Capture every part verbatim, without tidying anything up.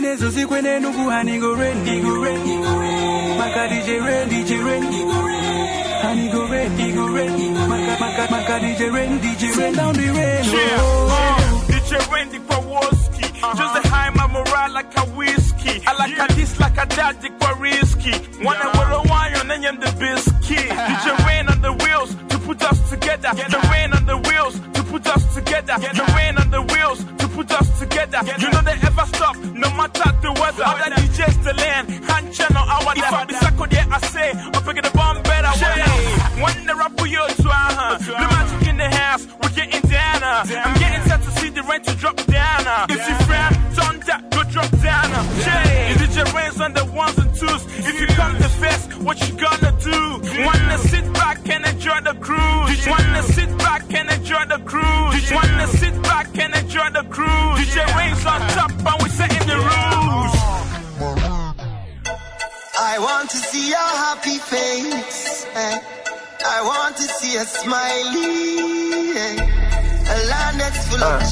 Kwene so si kwene nugu hani go rain, go rain, go rain. Maka D J rain, D J rain, go rain. Hani go rain, go rain. Maka maka maka D J rain, D J rain down the rain. Yeah, oh. D J rain the Kowalski. Just a high my morale like a whiskey. I like a this like a daddy for risky. One I will a wine and then the biscuit. D J rain on the wheels to put us together. The rain on the wheels to put us together. The rain on the wheels to put us together. You know they ever stop, no matter the weather. Other D Js the land, hand channel our if I be sacco there I say, I'll pick the bomb better way. When the rap for you to uh the magic in the house, we're getting down. I'm getting set to see the rent to drop down. If you friend, turn that, go drop down. Yeah, the D J rains on the ones and twos. If you come to fest, what you gonna do? Wanna sit back and enjoy the cruise. Wanna sit back and enjoy the cruise. Wanna sit back and enjoy the cruise. D J rains on top and we setting the rules. I want to see your happy face. Eh? I want to see a smiley. Eh? A land that's full uh. of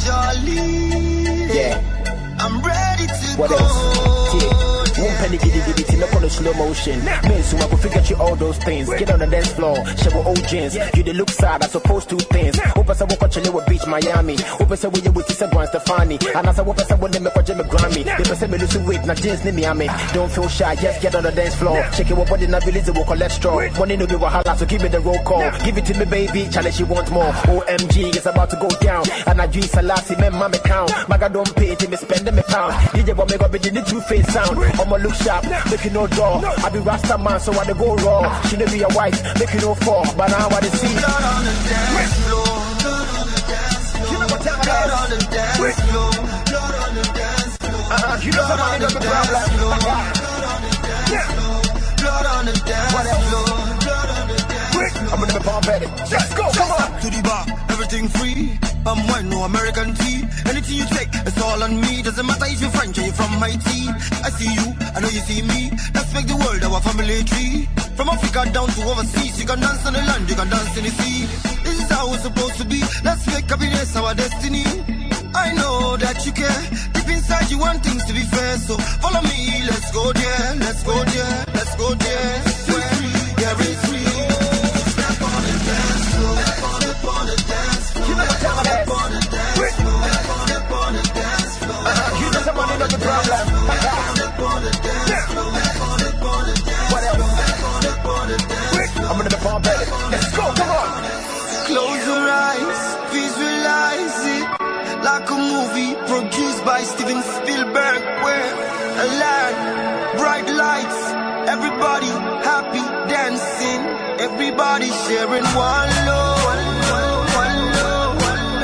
jolly. Yeah. I'm ready to what go. Else? Yeah. One penny giddy giddy till up on the slow motion. Man, so I can forget you all those things. Get on the dance floor, show old jeans. You the look side, I suppose two things. Open some walk on with Beach, Miami. Open some with you with Tissa Gwen Stefani. And as I open some with them for Jimmy Grammy. They say me lose weight, not jeans, ni Miami. Don't feel shy, just get on the dance floor. Check it, what body not release it, walk cholesterol. Money no be wahala, so give me the roll call. Give it to me, baby, challenge you want more. O M G, it's about to go down. And I drink Salasi, man, mama count. Maga don't pay till me spend them a pound. D J but me go be the two-face sound. I'ma look sharp, make you no draw. I be Rasta man, so I dey go raw. She no be your wife, make you no fall. But now I dey see. Blood on the dance floor. Blood on the dance floor. You know what time it is? Blood on the dance floor. Blood on the dance floor. Uh-huh. You know somebody got the problem. Blood on the dance floor. Blood on the dance floor. Blood on the dance floor. I'm gonna be bomb ready. Let's go, come on. To the bar, everything free. I'm wine, no American tea. Anything you take, it's all on me. Doesn't matter if you're French or you're from Haiti. I see you, I know you see me. Let's make the world our family tree. From Africa down to overseas, you can dance on the land, you can dance in the sea. This is how it's supposed to be. Let's make happiness our destiny. I know that you care. Deep inside you want things to be fair. So follow me, let's go there, let's go there, let's go there. Where there is free. Step on the dance floor, step on the dance floor. You know what time it is? Step on the dance floor, step on the dance floor. You know somebody got the problem. Step on the dance floor, step on the dance floor. What else? Step on the dance floor. I'm gonna be bomb ready. Let's go, come on. Close your eyes, visualize it. Like a movie produced by Steven Spielberg, where a land, bright lights, everybody happy dancing, everybody sharing one love, one love, one love,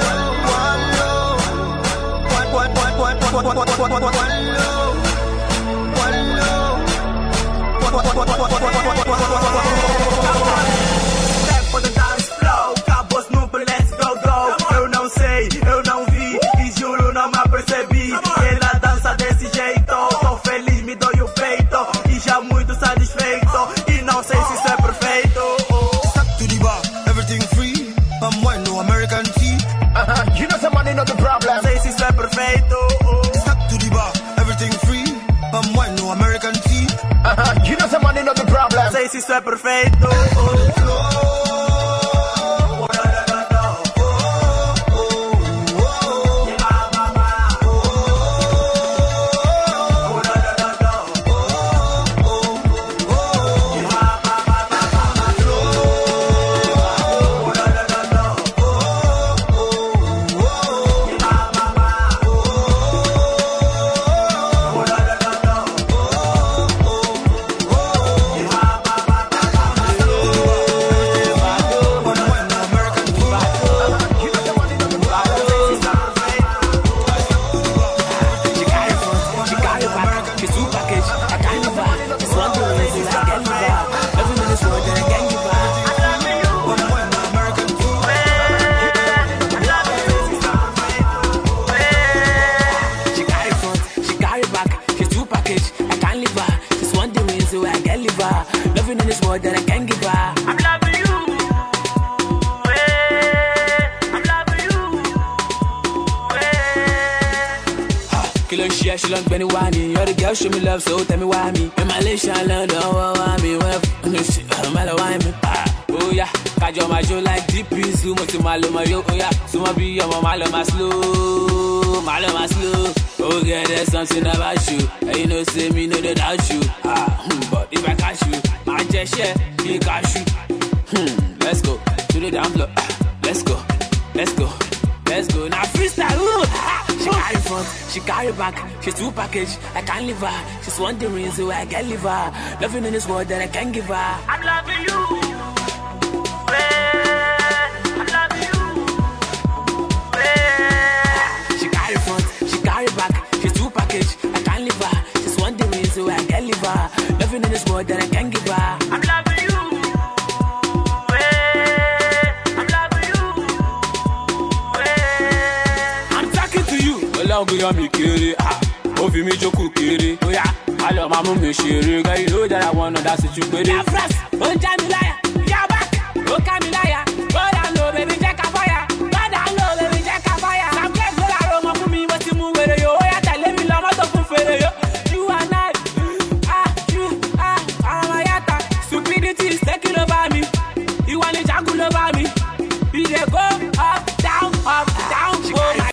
one love, one one one one one one one one one love, one love, one one one one. Step for the dance floor, cabos no let's go go. Eu não sei, eu não vi e juro não me percebi. Ela dança desse jeito, tô feliz, me dói o peito e já muito satisfeito e não sei se isso é perfeito. Step to the bar, everything free. I'm wine, no American tea. Uh-huh. You know somebody know the problem. Não sei se isso é perfeito. Step to the bar, everything free. I'm wine, no American tea. Uh-huh. You know somebody know the problem. Não sei se isso é perfeito. Step Kilo share, she long penny wani. You're the girl, show me love, so tell me why me. In Malaysia, London, why me? Well, I'm why me. Oh yeah, Kajo my show like D P, Sumo to Maloma, yo, oh yeah. Sumo be your Maloma slow, Maloma slow. Oh yeah, there's something about you. And you know, say me know that doubt you. Ah, but if I catch you, I just share, me catch you. Hmm, let's go to the down floor. Let's go, let's go, let's go. Now freestyle, ooh. She carry front, she carry back. She's two package, I can't leave her. She's wondering, so I can't leave her. Nothing in this world that I can't give her. I'm loving you. I'm loving you. She carry front, she carry back. She's two package, I can't leave her. She's wondering, so I can't leave her. Nothing in this world that I can't give her. I'm loving you. Long go me kiri ah, o fi mi joku kiri. Oh yeah, I love my mummy shiri. Girl, you know that I wanna dance with you, baby. Yeah, fresh, on Jamilaya, yeah back, on Camilaya. Go down low, baby, check a fire. Go down low, baby, check a fire. I'm grateful I don't want me what you move with you. Oh yeah, tell me love my talk for you. You and I, ah, you ah, I'm a yata. Stupidity is taking over me. You want to juggle over me. You dey go up, down, up, down. Oh my.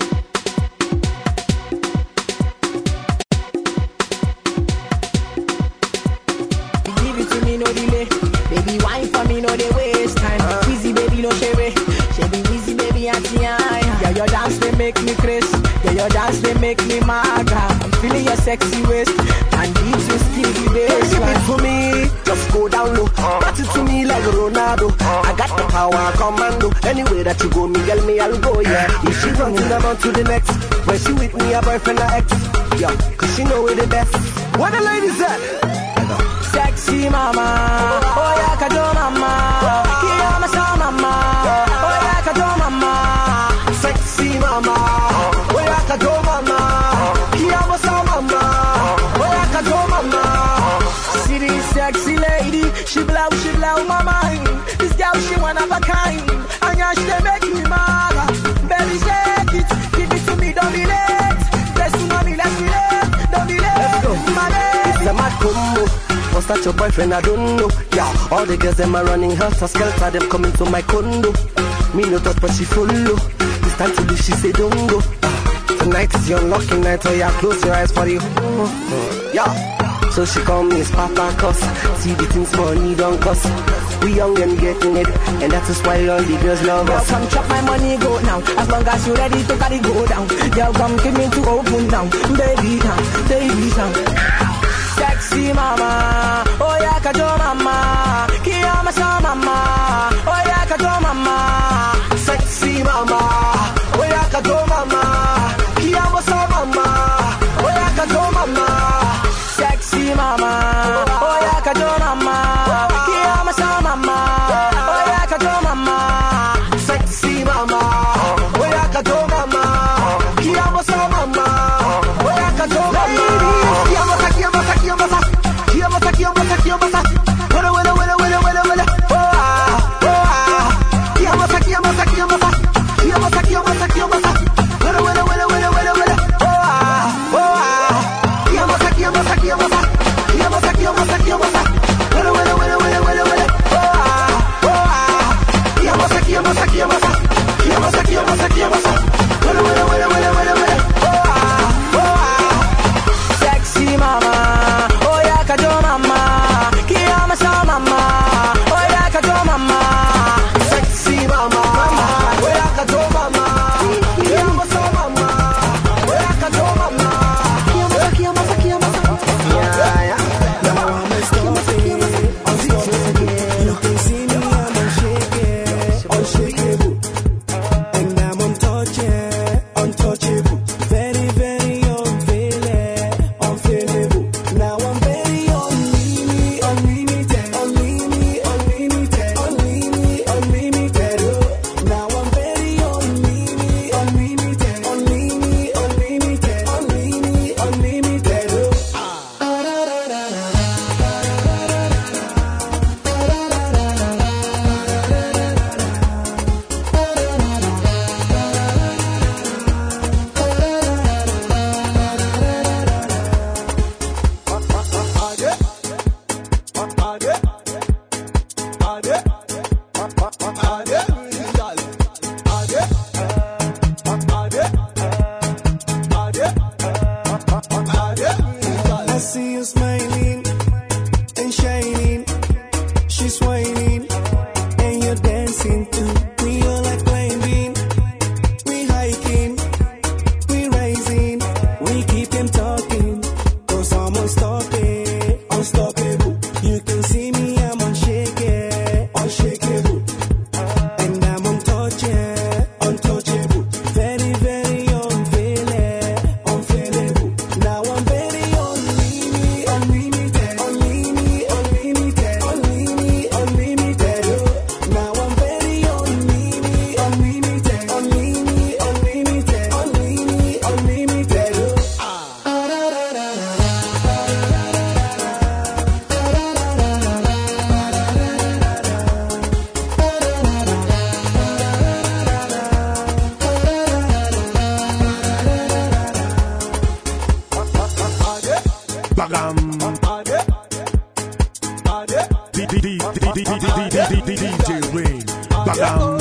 No delay, baby wine for me, no they waste time. Uh. Easy baby, no share, she be easy baby auntie. Yeah, your dance they make me crazy. Yeah, your dance they make me mad. I'm feeling your sexy waist and deep to skinny bass. Give it for me, just go down low. Uh. Pat it to me like Ronaldo. Uh. I got the power commando. Anywhere that you go, me girl, me I'll go. Yeah, if she running them on to the next, when she with me, a boyfriend or ex. Yeah, cause she know we're the best. Where the ladies at? Sexy mama, oh yeah, kajo mama, kiyama sa mama, oh yeah, kajo mama. Sexy mama, oh yeah, kajo mama, kiyama sa mama, oh yeah, kajo mama. See this sexy lady, she blow, she blow my mind. This girl she one of a kind, and yeah, she make me mad. Baby shake it, give it to me, don't be late. Let's do me, let's be late, don't be late. Let's go, my baby. It's a mad combo. What's that your boyfriend? I don't know. Yeah, all the girls them are running helter skelter. Them coming to my condo. Me no touch but she follow. It's time to leave, she say don't go. Uh, tonight is your unlucky night, so yeah, close your eyes for you. Uh, yeah. So she call me Papa Cuss. See the things money don't cost. We young and getting it, and that is why all the girls love us. Come chop my money, go now. As long as you ready to carry go down. Girl, come give me to open down. Baby down, baby down. Sexy mama, oh yeah, kajo mama, kiyama sa mama, oh yeah, kajo mama. Sexy mama, oh yeah, kajo mama, kiyama sa mama, oh yeah, kajo mama. Sexy mama, oh yeah, kajo mama, kiyama sa mama, oh yeah, kajo mama. Sexy mama, oh yeah, kajo mama, kiyama sa mama, oh yeah, kajo mama. Kiyama sa, kiyama sa, kiyama sa, kiyama sa, Bagam. D J Rain. Bagam.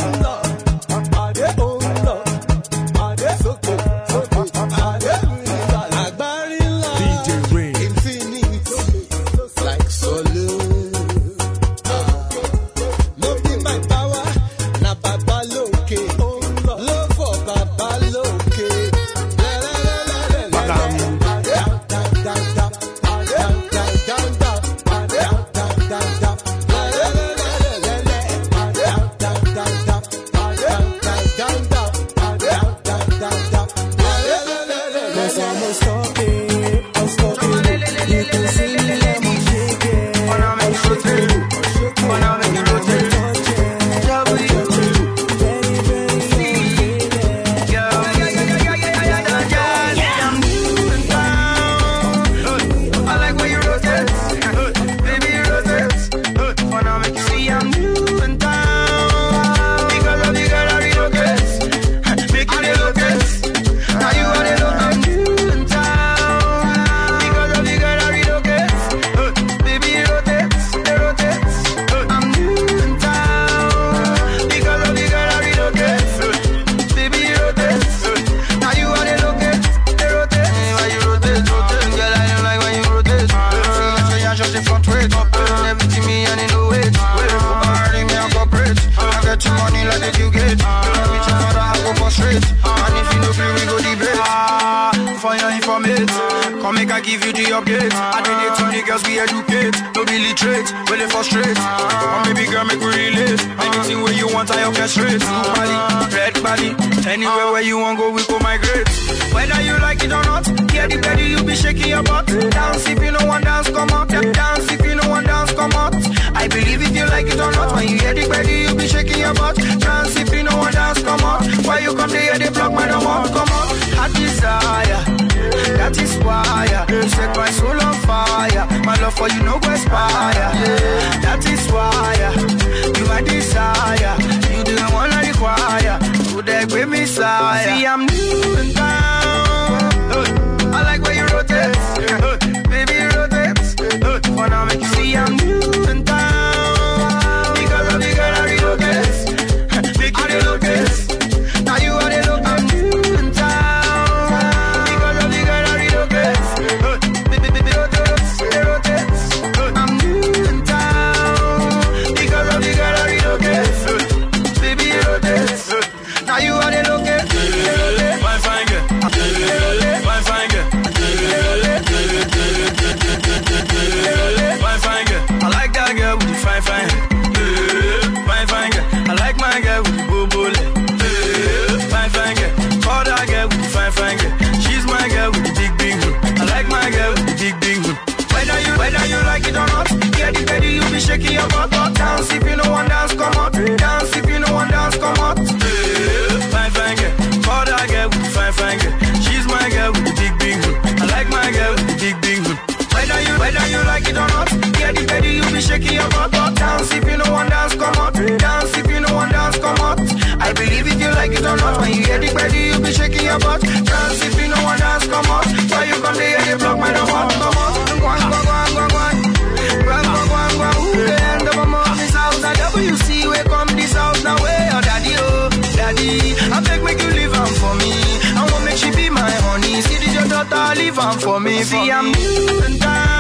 For me, see I'm moving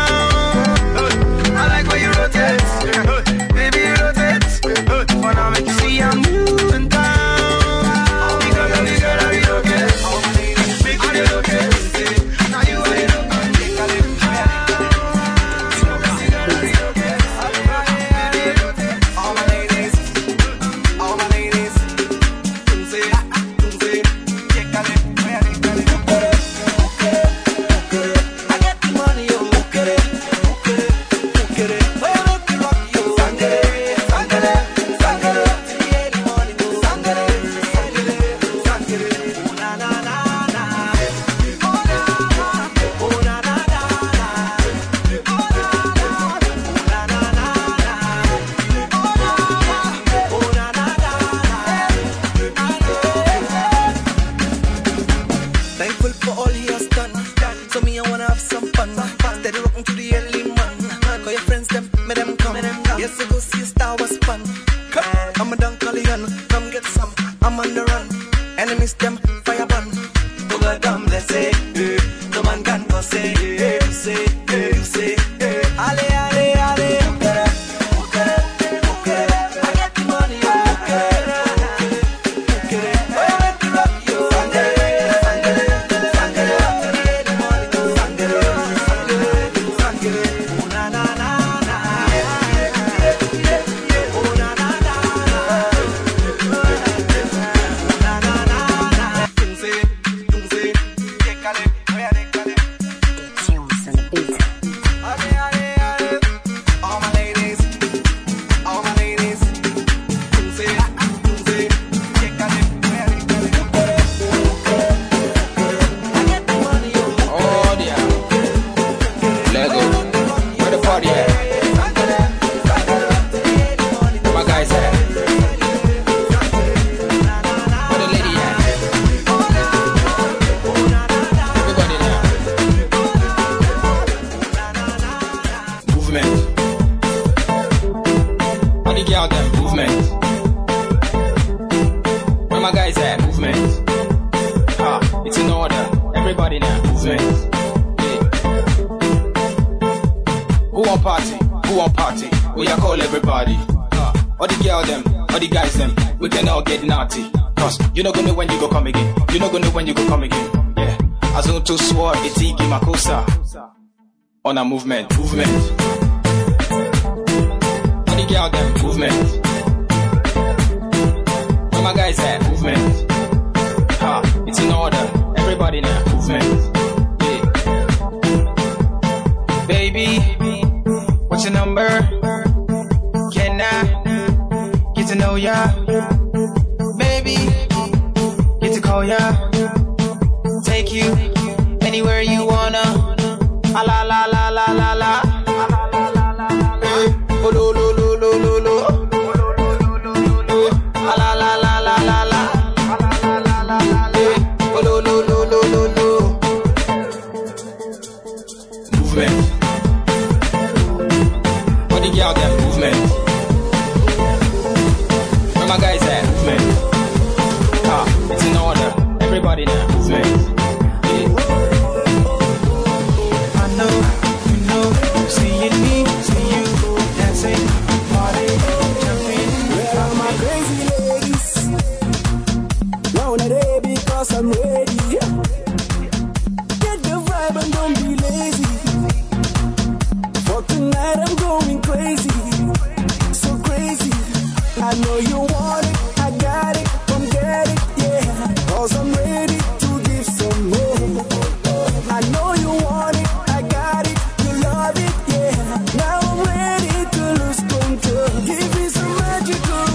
down. I like where you rotate, baby you rotate. For now make you see I'm moving down. Because of the girl I relocate, make you relocate. Now you are the all my ladies, all my ladies. Tunze, tunze, check where they got it. I get the money, oh, look at it, look at it, look at it. Oh, look at rock, yo, Sunday. say, you say, you say, ale, ale, ale, okay, okay, okay, I get the money, okay, okay, I get the rock, yo, sangere, sangere, sangere, the money, sangere, sangere, sangere, oh na na na na, oh na na na na, na na na na, tum se, tum se, décale, voy a décale. All my ladies, all my ladies, Tunze, Tunze, décale, voy a décale. I get the money, Oh, yeah. Lego. Where the party at? Where my guys at? Where the lady at? Everybody now. Movement. Where the girl them? Movement. Where my guys at? Movement. Ah, it's in order. Everybody now. Movement. Yeah. Who want party? Who want party? We are call everybody. Ah, all the girl them, all the guys them. We can all get naughty. Cause you not gonna know when you go come again. You not gonna know when you go come again. Yeah. As on to swore, it's Iki Makosa. On a movement, movement. All the girl them, movement. Where my guys at? Movement. Ah, it's in order. Everybody now, movement. Yeah. Baby, what's your number? Can I get to know ya? Baby, get to call ya. Take you anywhere you wanna. Ah, la la la la la la. Eh, oh, lo lo lo lo lo lo. Ah, la la la la la la. Eh, oh, lo lo lo lo lo lo. Movement. What the girl them? Movement. Where my guys at? Movement. Ah, it's in order. Everybody now. Movement. Yeah. I know, you know, seeing me, see you dancing, party, jumping. Where are my crazy ladies? Now not there because I'm ready. Get the vibe and don't be lazy. For tonight I'm going crazy, so crazy. I know you want it, I got it, come get it, yeah. Cause I'm ready to give some more. I know you want it, I got it, you love it, yeah. Now I'm ready to lose control. Give me some magical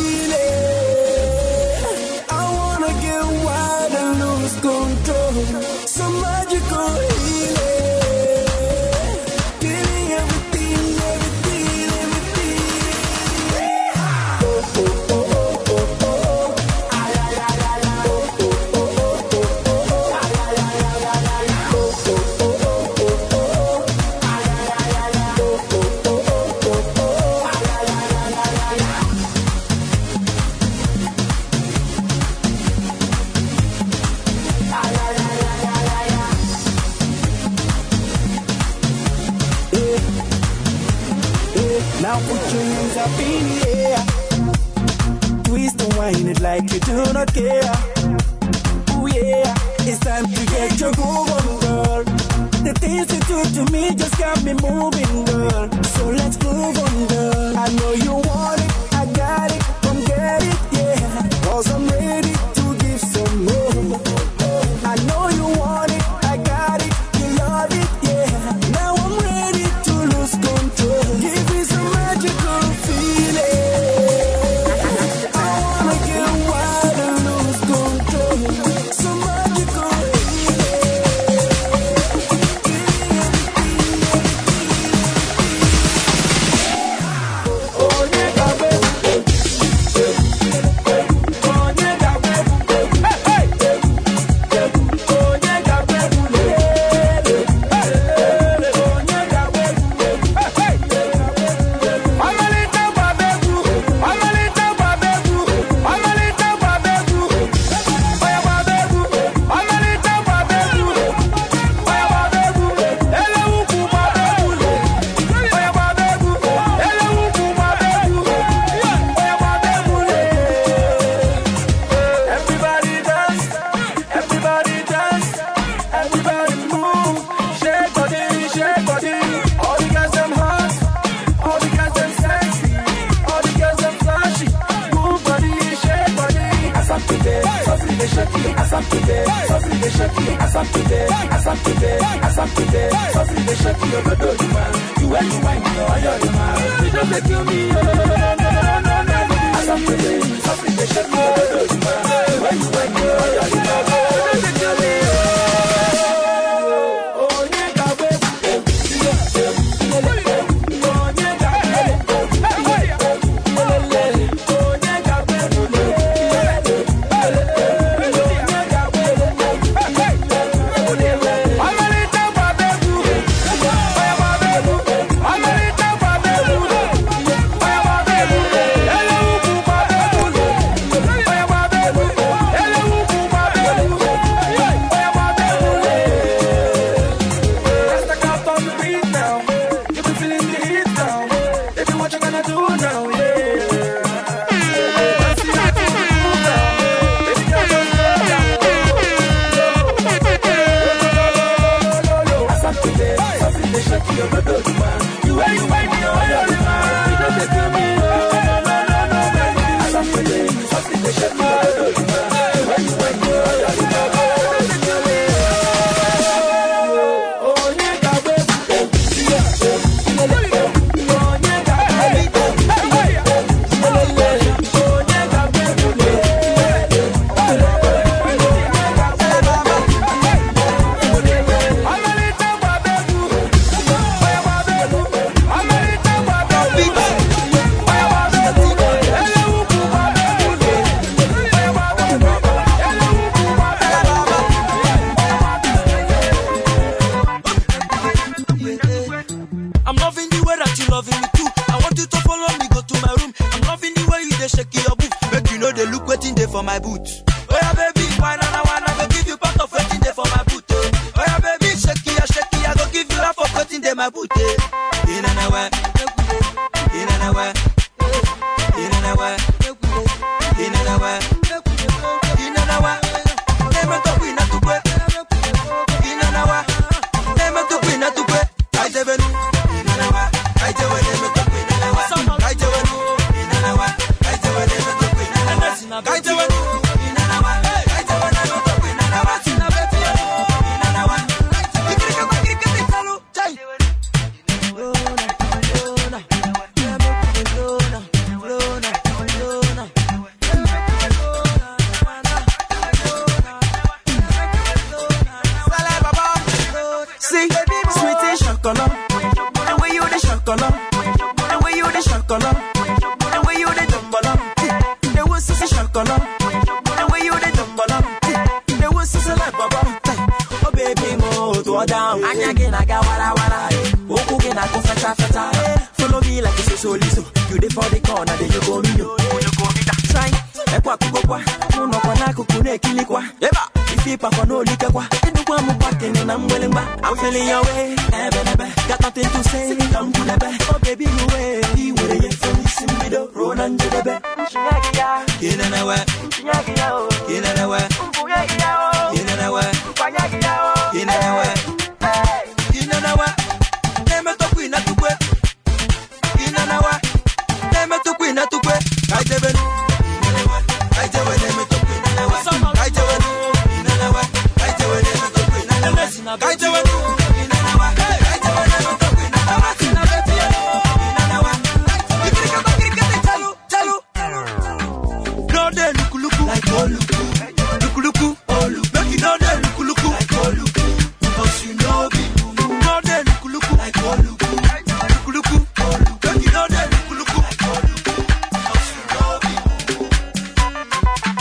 feeling. I wanna get wild and lose control. Some magical healing. Give me everything, everything, everything. Oh, oh, oh, oh, oh, oh, oh. Ay, ay, ay, ay, ay. Oh, oh, oh, oh, oh, oh, oh. Ay, ay, ay, ay, ay, ay. Oh, oh, oh, oh, oh, oh, oh. Ay, ay, ay, ay, ay. Oh, oh, oh, oh, oh, oh. Ay, ay, ay, ay, ay, ay. Ay, ay, ay, ay, ay, ay, ay. Yeah, yeah. Now put your hands up in the air. Twist and wind it like you do not care. Ooh yeah, it's time to get your groove on, girl. The things you do to me just got me moving, girl. So let's groove on, girl. I know you want it, I got it, come get it, yeah. Cause I'm ready to give some more. I know you want it, I got it, you love it, yeah. Now I'm ready to lose control. Give me some magical feeling. I wanna get wild and lose control. Some magical healing. Oh, yeah, baby. asapite, sofri shake, asapite, asapite, asapite, sofri shake, you go do man. You when you wine, you are your man. You don't make you me, no no no no no no no. Asapite, sofri shake, you go do man. You when you wine, you are your man. You don't make you me. Oh yeah, kabe,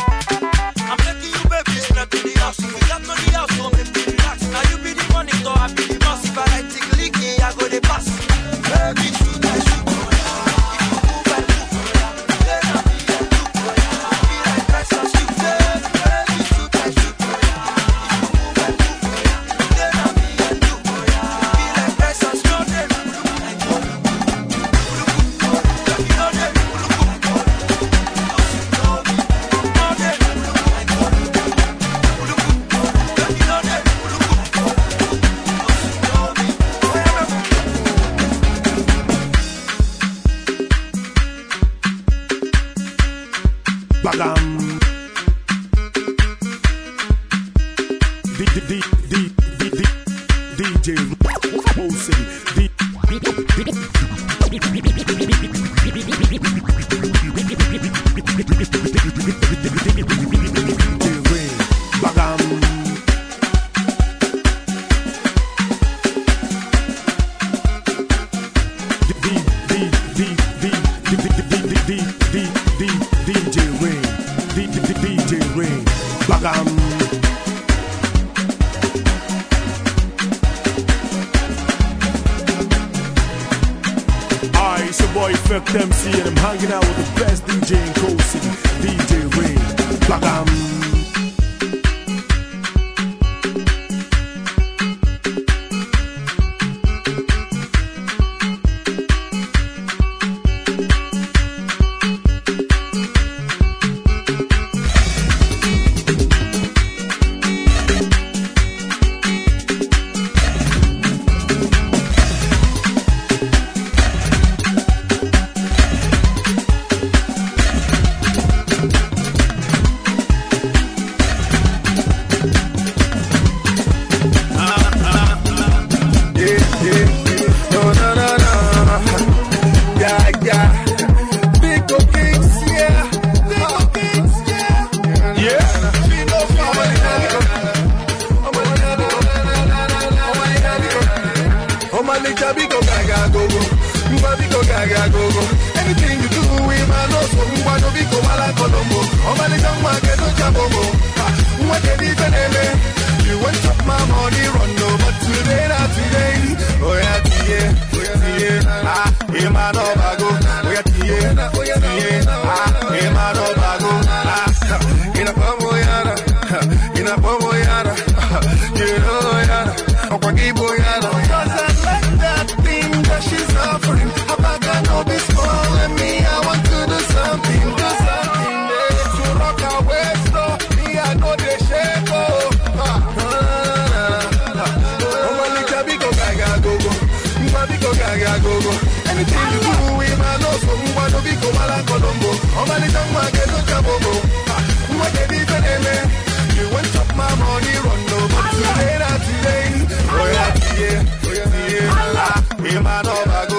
I'm making you baby, step to the house. We got money out, so make me relax. Now you be the money, so I D J Kosi, D Bagam. D J Rain, D J Rain, Bagam. I, it's your boy Effect M C, and I'm hanging out with the best D J in Cold City, D J Rain, Bagam. Anything you do, we man know so we want to be go ala Colombo. Oh my little man, get no jabobo. What did he say? You went up my money, run no, but today not today. Oh yeah, yeah, yeah. Ah, hey man, oh bago. Oh yeah, yeah, oh yeah, ah, hey man, oh bago. Ah, in a pomo yada, in a pomo yada. You know yada, oh pagibo yada. Cause I like that thing that she's offering. Know this small and me, I want to do something, do something there to rock our waist, though. Me, I know they shake, oh. Oh, my little bigo gaga go go, my bigo gaga go go. Anything you do, we man know so we want to be go ala Colombo. Oh, my little man get no jabobo. What they did for them, you went up my money, run no, but today not today. Oh yeah, yeah, oh yeah, yeah. Ah, hey man, oh bago.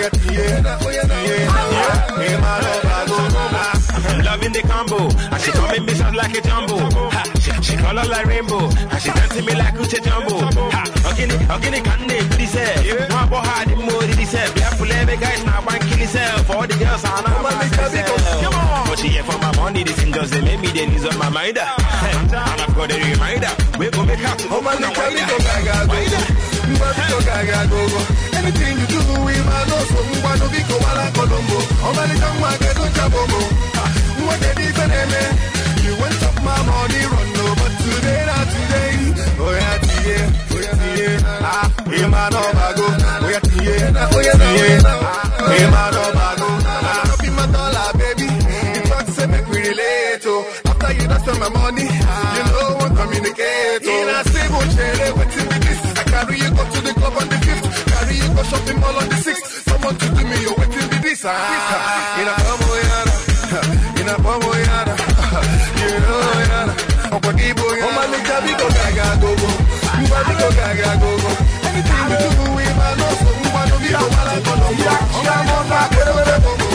Loving the combo, and she coming me sound like a jumbo. Ha, she, she color like rainbow, and she dancing me like Uche Jumbo. Ha, okay, okay, can't they do this? One boy had the more did this. We have to let the guys now one kill himself. For all the girls are now myself. But she here for my money, this thing doesn't make me the news on my mind. And I've got a reminder, we go make out. Oh my God, anything you do, we man know so we want to be go ala Colombo. Oh my little man, get no jabobo. What they did for them, you went up my money, run no, but today not today. Oh yeah, yeah, oh yeah, yeah. Ah, hey man, oh bago. Oh yeah, yeah, oh yeah, yeah. Hey man, oh bago. Ah, be my dollar, baby. You talk say make we relate, oh. After you done spend my money, you know one communicate, oh. In a stable chair, waiting with this. I carry you go to the club on the fifth. Carry you go shopping mall on the sixth. Someone to do me, you're waiting with this. Ah, in a pomo yada, in a pomo yada. You know yada. Oh, pagibo yada. Oh, my little bigo gaga go go. My bigo gaga go go. Anything you do, we man know so we want to be go ala Colombo. Oh, my mom back, where where where go.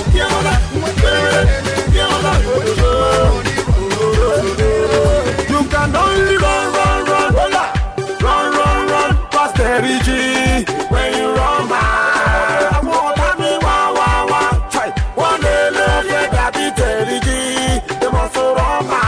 You can only run, run, run, run, run, run, past Terry G. When you run by, I won't have me one, one, one. Try one day, love, yeah, that be Terry G. They must run by.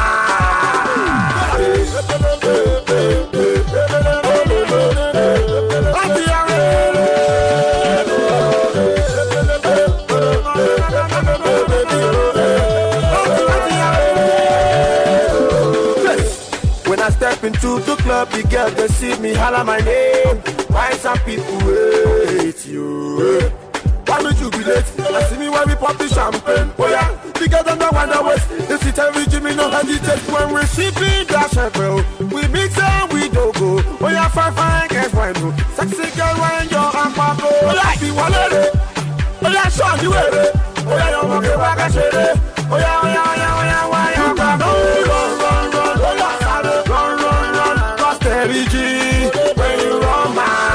When I step into the club, the girl they see me holler my name. Why some people hate you? Why don't you be late? I see me when we pop the champagne. Oh yeah, bigger than the one that was. They sit and reach me, no hesitate. When we sipping that champagne, we mix and we don't go. Oh yeah, fine, fine, guess why no? Sexy girl, when you're on my go. Oh yeah, be one of it. Oh yeah, show you it. Oh yeah, you're walking back and shit. Oh yeah, oh yeah, oh yeah, oh yeah, why you got no? Run, run, run, oh yeah, run, run, run, run, run, Terry G. When you run my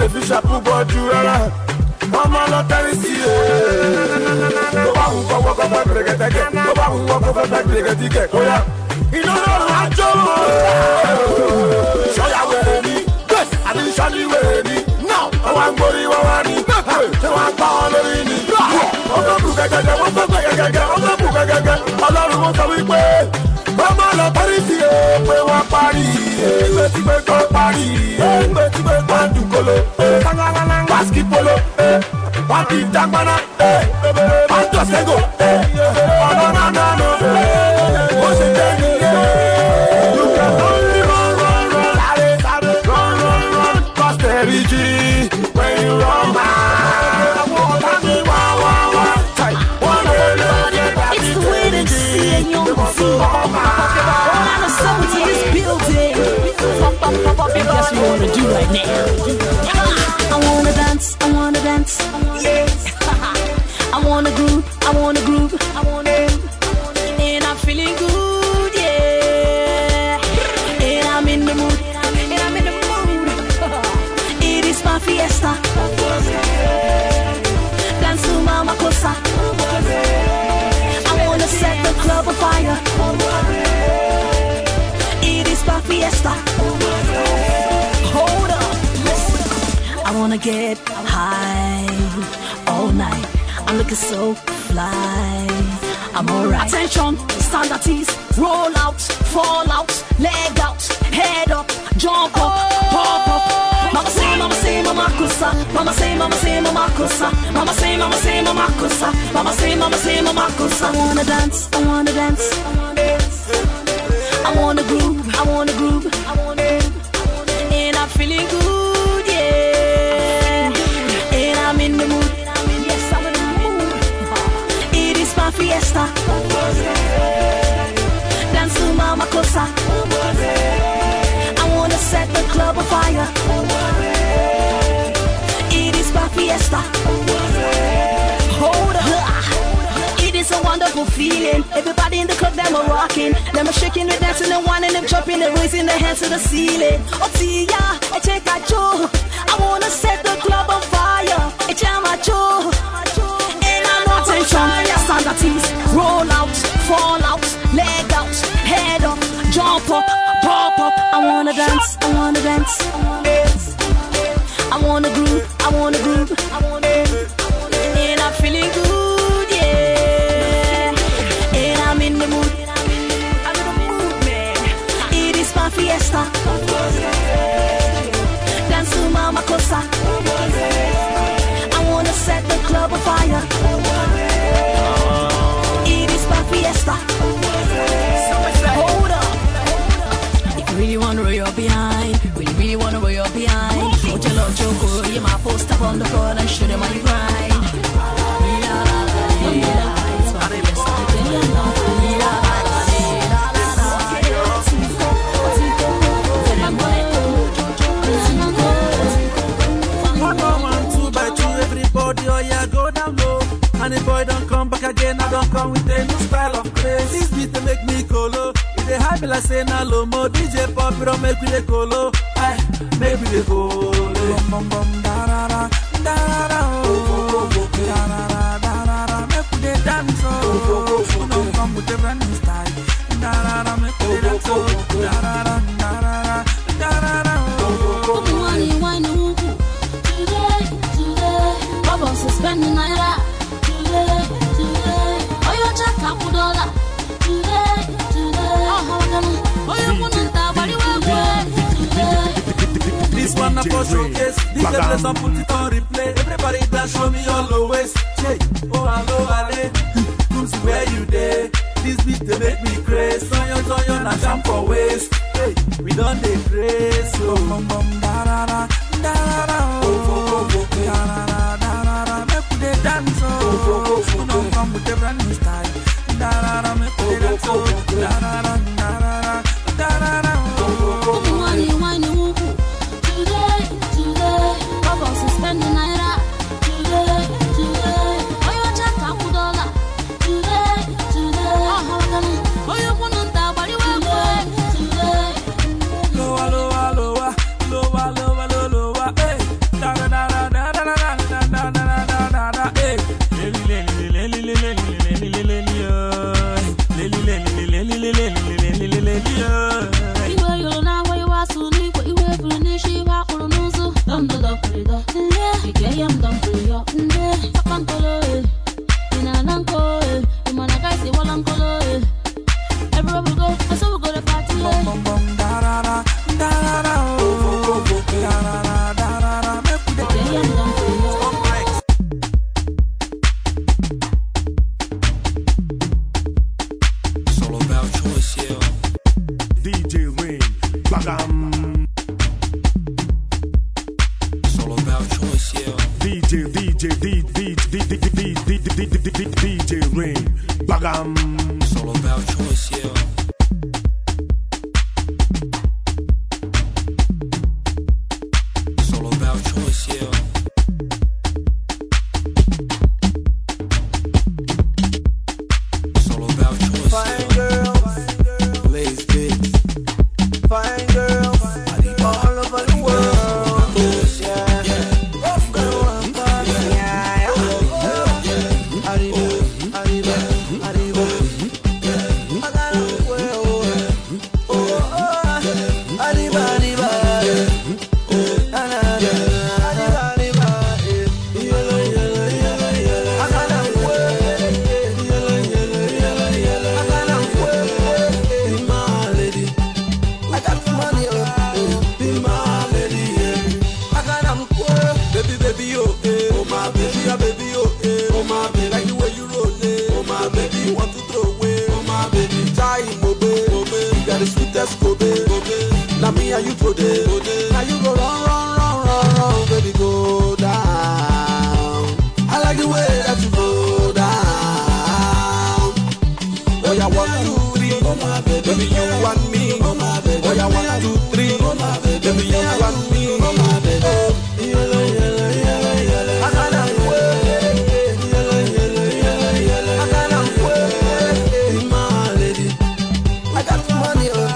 fi ṣàpúbọ̀jú rárá. Mama lọ tẹ́lẹ̀ sí i. Tó bá wù kọ́ wọ́kọ́ fẹ́ gbẹ̀gẹ̀dẹ̀gẹ̀. Tó bá wù wọ́kọ́ fẹ́ fẹ́ gbẹ̀gẹ̀dẹ̀gẹ̀. Kóyá iná lọ́rùn àjọ. Ṣọ́yà wèrè ni. Àbí sọ́ni wèrè ni. Àwọn agbórí wọn wá ní. Ṣé wọ́n á gbá wọn lórí ni? Wọ́n fẹ́ bù gẹ́gẹ́gẹ́, wọ́n fẹ́ gbẹ̀gẹ́gẹ́, wọ́n fẹ́ bù gẹ́gẹ́gẹ́. Ọlọ́run wọn sọ wípé mama lọ tẹ́lẹ̀ sí i. Pé wọ́n parí. Ẹgbẹ́ tí pé kọ́ parí. Ẹgbẹ́ tí pé kọ́ dùkọ́lọ́. Wáṣíkì polo. Wati Dangmana, Anto Sego, Ononano, what's it doing? You can only run, run, run, run, run, run, cause there is G when you run, man. It's the way they see and you're the fool. I'm a summer to this building. That's what you want to do right now. I wanna dance, I wanna dance, yes. I wanna groove, I wanna groove, I wanna groove, and I'm feeling good, yeah. And I'm in the mood, and I'm in the mood. It is my fiesta. Dance to Mama Cosa. I wanna set the club on fire. It is my fiesta. Hold up. I wanna get high all night. I'm looking so fly. I'm alright. Attention, standard tees, roll out, fall out, leg out, head up, jump up, pop up. Mama say, mama say, mama kusa. Mama say, mama say, mama kusa. Mama say, mama say, mama kusa. Mama say, mama say, mama kusa. I wanna dance, I wanna dance. I wanna groove, I wanna groove, I wanna groove, and I'm feeling good, yeah. And I'm in the mood, yes, I'm in the mood. It is my fiesta. Dance to Mama Cosa. I wanna set the club on fire. It is my fiesta. Hold up. It is a wonderful feeling. Everybody in the club, them are rocking. Them are shaking, they're dancing, they're whining, they're jumping, they're raising their hands to the ceiling. Oh, Tia, I check out Joe. I wanna set the club on fire. I jam at Joe. And I'm not attention. Standard tees, roll out, fall out, leg out, head up, jump up, pop up. I wanna dance, I wanna dance. I wanna groove, I wanna groove, I wanna groove. And I'm feeling good, yeah. And I'm in the mood, I'm in the mood, man. It is my fiesta. Dance to Mama Cosa. I wanna set the club on fire. It is my fiesta. Hold up. If you really wanna roll your behind, really, really wanna roll your behind, put your love choco, you might post up on the floor and show them how you grind. Oh yeah, go down low. And the boy don't come back again, I don't come with a new style of grace. This beat they make me colo. If they hype me like say na lomo, D J pop it don't make me the colo. Ay, make me the colo. Bum bum bum da da da da da oh. Da da da da da da. Make me the dance oh. Don't come with a brand new style. Da da da make me the dance oh. Da da da da da da da da oh. Spending naira today, today. Oh, you check out dollar today, today. Oh, you wanna die, but you will This one up for showcase. This the place I put it on replay. Everybody dance, show me all the ways. Hey, oh hello, Ale. Come see where you there. This beat they make me crazy. Tonyo, tonyo, na jump for waist. Hey, we done the craze. So, bum bum da da da da da. Oh, oh, oh, okay. Da da da da da. They dance oh, oh, don't come with a brand new style. Da da da, make they dance oh, da da da da da da da oh. Money, money, woo. Today, today, bubbles is spending naira. Today, today, oh you check out dollar. Today, today, oh you wanna die, but you will today. Lower, lower, lower, lower, lower, lower, hey. D J Rain, Bagam. It's all about choice, yeah. It's all about choice, yeah. It's all about choice, Fine girls, Blaze Bits. Fine girls, all over the world. Yeah, yeah. Now me and you today, now you go run, run, run, run, run, baby, go down. I like the way that you go down. Oh, yeah, one, two, three, oh my baby, baby, you want me, oh my baby. Oh, yeah, one, two, three, oh my baby, baby, you want me, oh my baby. Yellow, yellow, yellow, yellow. I can't wait. Yellow, yellow, yellow, yellow. I can't wait, my lady. I got money, oh.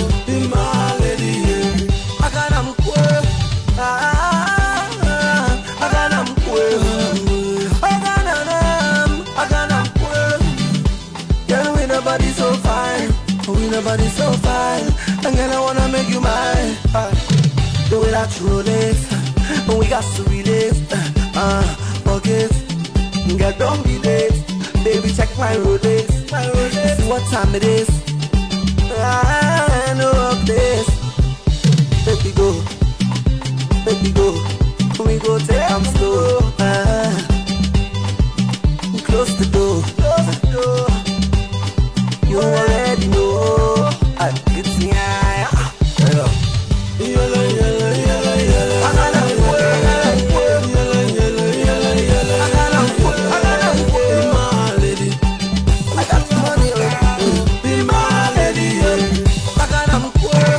Nobody so fine, and then I wanna make you mine. Uh, the way that you roll it, when we got to relate, uh, forget, girl, don't be late. Baby, check my Rolex, my Rolex. See what time it is. I know this. Baby, go, baby, go. We go take them slow. Uh, close the door, close the door. You already know. It's yeah, yellow, yellow, yellow, yellow, yellow. I got a word, yellow, yellow, yellow, yellow. I got a word, I got a word, my lady. I got money, be my lady. I got a word.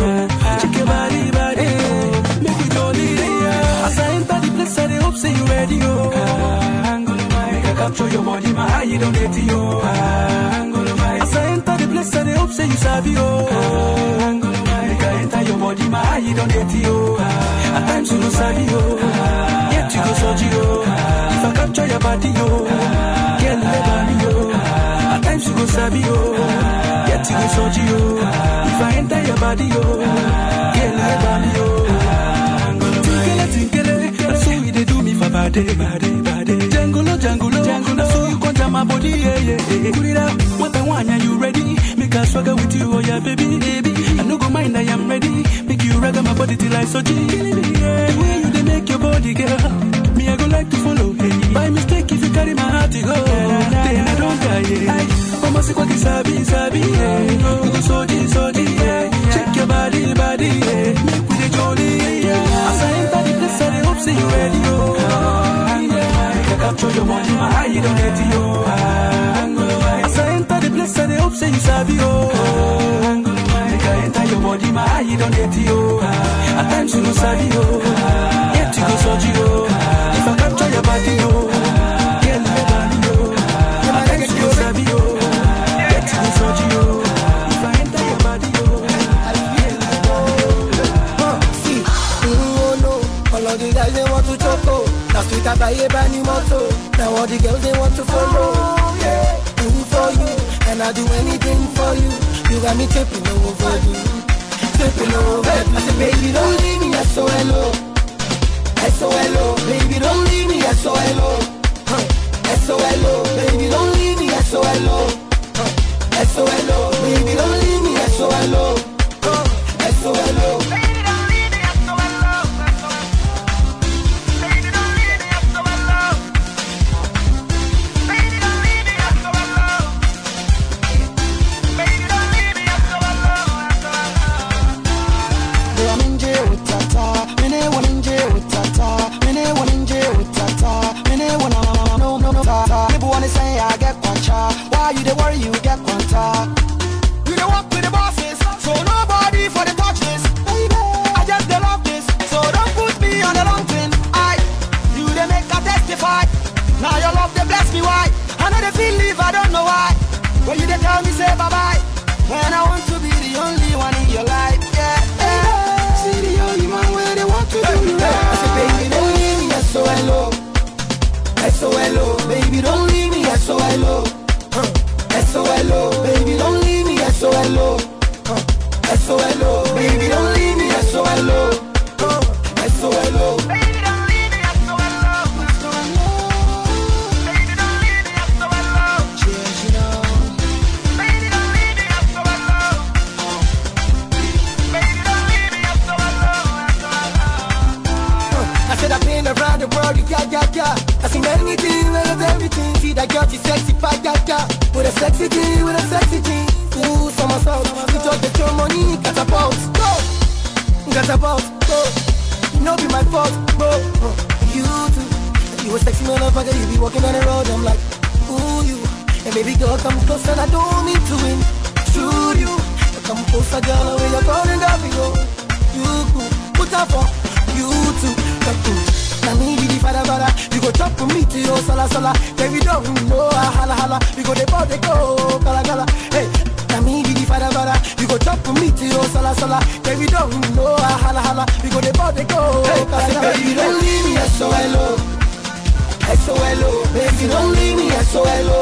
Say you ready. capture your body, my eye, you don't get you. As I enter the place, I hope say you sabi yo. Make I enter your body, my eye, you don't get you. At times you don't sabi yo. Yet you go soji yo. If I capture your body yo, girl never me yo. At times you go sabi yo. Yet you go soji yo. If I enter your body yo, girl never me yo. Tinkele tinkele, that's how they do me for body, body, body. Jangulo, jangulo, jangulo. That's how you conjure my body, yeah, yeah, yeah. Put it up, what I want, are you ready? Make a swagger with you, oh yeah, baby, baby. I no go mind, I am ready. Make you ragga my body till I so G. The way you they make your body, girl, me I go like to follow. Hey. By mistake, if you carry my heart, you go. Then I don't die, yeah. Almost like what sabi, sabi, yeah. You go so G, so G, yeah. Check your body, body, yeah. Make with the jolly, yeah. As I enter the place, I hope say you ready, oh. I capture your body, my eye, you don't get you. As I enter the place, I hope say you sabi, oh. Make I enter your body, my eye, you don't get you. At times you don't sabi, oh. Yet you go soji, oh. If I capture your body, oh. Girl, never me, oh. At times you don't sabi, oh. Yet you go soji, oh. If I enter your body, oh. See, oh no, all of the guys they want to choco. Last week I buy a brand new motor. Now all the girls they want to follow. Yeah, do for you, and I do anything for you. You got me tripping over you, tripping over you. I said, baby, don't leave me, S O L O, S O L O. Baby, don't leave me, S O L O, S O L O. Baby, don't leave me, S O L O, S O L O. Baby, don't leave me, S O L O, S O L O. Why you they worry you get quanta? You they walk with the bosses, so nobody for the touches. Baby, I just they love this, so don't put me on the long thing. I, you they make a testify. Now your love they bless me why? I know they feel leave, I don't know why. But you they tell me say bye bye. When I want to be the only one in your life, yeah, yeah. See the only man where they want to do you right. I say baby don't leave me, S O L O, S O L O. Baby don't leave me, S O L O. S O L O, baby don't leave me, S O L O, S O L O, baby don't leave me, S O L O, S O L O. Baby don't leave me, S O L O, S O L O. Baby don't leave me, S O L O. Cheers, you know. Baby don't leave me, S O L O. Baby don't leave me, S O L O, S O L O. I said I've been around the world, yeah, yeah, yeah. I seen anything, well, everything. See that girl, she's sexy, fine, yeah, yeah. With a sexy G, with a sexy G. Ooh, somersault. We just get your money, catapult. Go! Catapult, go. No be my fault, bro. Uh, you too. You a sexy motherfucker, you be walking on the road. I'm like, ooh, you. And baby girl, come close and I don't mean to intrude you. But come closer, girl, away you're calling up, you go. You cool. Put up for you too. Come cool. Now me be the father, father. You go talk to me to your sala sala. Baby don't know ah hala hala. We go the ball they go kala kala. Hey, now me be the father, father. You go talk to me to your sala sala. Baby don't know ah hala hala. We go the ball they go kala kala. Baby don't leave me S O L O, S O L O. Baby don't leave me S O L O,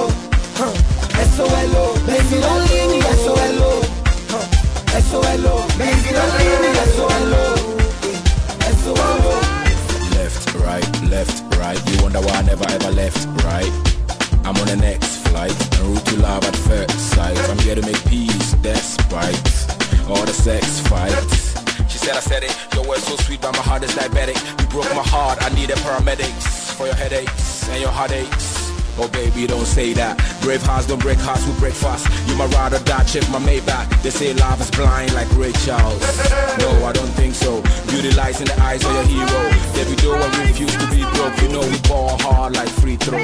S O L O. Baby don't leave me S O L O, S O L O. Baby don't leave me S O L O, S O L O. Left, right, left, right. You wonder why I never ever left, right? I'm on the next flight, en route to love at first sight. I'm here to make peace, despite all the sex fights. She said I said it, your words so sweet but my heart is diabetic. You broke my heart, I needed paramedics for your headaches and your heartaches. Oh baby, don't say that. Brave hearts don't break hearts, we break fast. You my ride or die chick, my Maybach. They say love is blind like Ray Charles. No, I don't think so. Beauty lies in the eyes of your hero. There we do and refuse to be broke. You know we ball hard like free throws.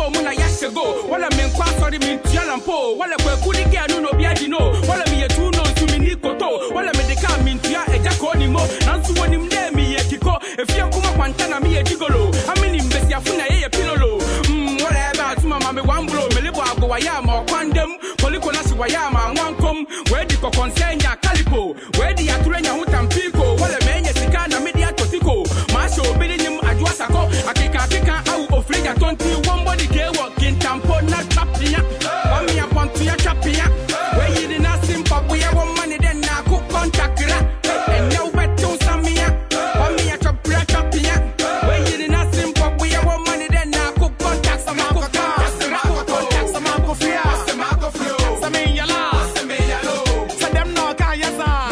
go, Muna Yashago, while I'm in Quasari Min Tialampo, while I'm good again, no Biagino, while I'm here to know to me Nikoto, while I'm in the car Mintia, a Jaconimo, Nansu when him there me a Kiko, if you're Kuma Pantana me a Gigolo, I mean in Bessia Funa a Pilolo, hm, whatever to my mamma one blow, Melibo Wayama, Quandem, Policonas Wayama, one come, where the concern ya Calipo, where the Aturena Hutam Pico, while a man Yasicana Media Totico, Marshal bidding him at Wasako, Akika Kika, out of Frida Tonti, one body gay walking tampo, not tapia, one me upon Tia Tapia, where you did not simple, we have one money then now cook contact, and no wet to Samia, one me a Tapia Tapia, where you did not simple, we have one money then now cook contact, some contact, some contact, some coffee, some coffee, some in your law, some in your law, so them no Kayasa.